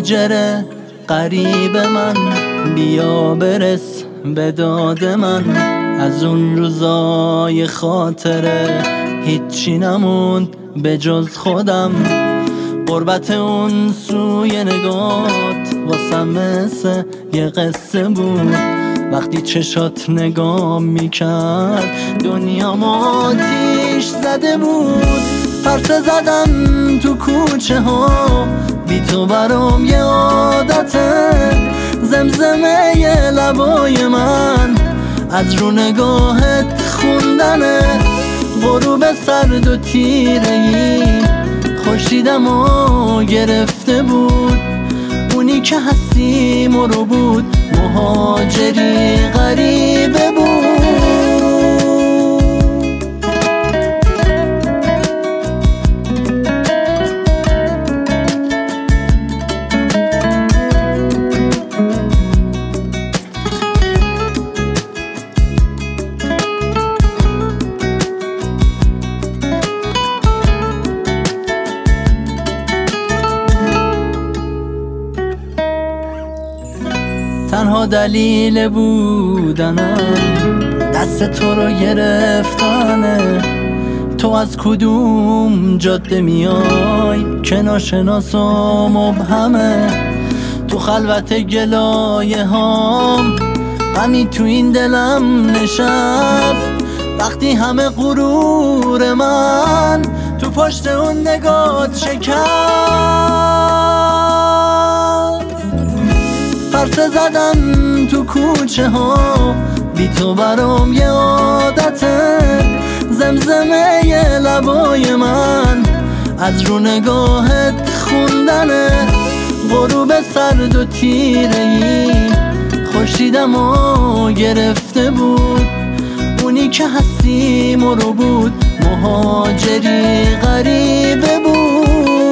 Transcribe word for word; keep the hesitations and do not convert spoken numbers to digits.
مهاجر غریب من، بیا برس به داد من. از اون روزای خاطره هیچی نموند به جز خودم. غربت اون سوی نگات واسم مثل یه قصه بود. وقتی چشات نگاه میکرد دنیا ما آتیش زده بود. پرسه زدم تو کوچه ها بی تو برام یه عادته. زمزمه یه لبای من از رو نگاهت خوندنه. غروب سرد و تیره‌ای خورشیدم و گرفته بود. اونی که هستیم رو بود مهاجری غریبه بود. تنها دلیل بودنم دست تو رو گرفتنه. تو از کدوم جاده میای که ناشناس و مبهمه. تو خلوت گلایه هام غمی تو این دلم نشست. وقتی همه غرور من تو پشت اون نگات شکست. پرسه زدم تو کوچه ها بی تو برام یه عادته. زمزمه یه لبای من از رو نگاهت خوندنه. غروب سرد و تیره‌ای خورشیدم و گرفته بود. اونی که هستیم رو بود مهاجری غریبه بود.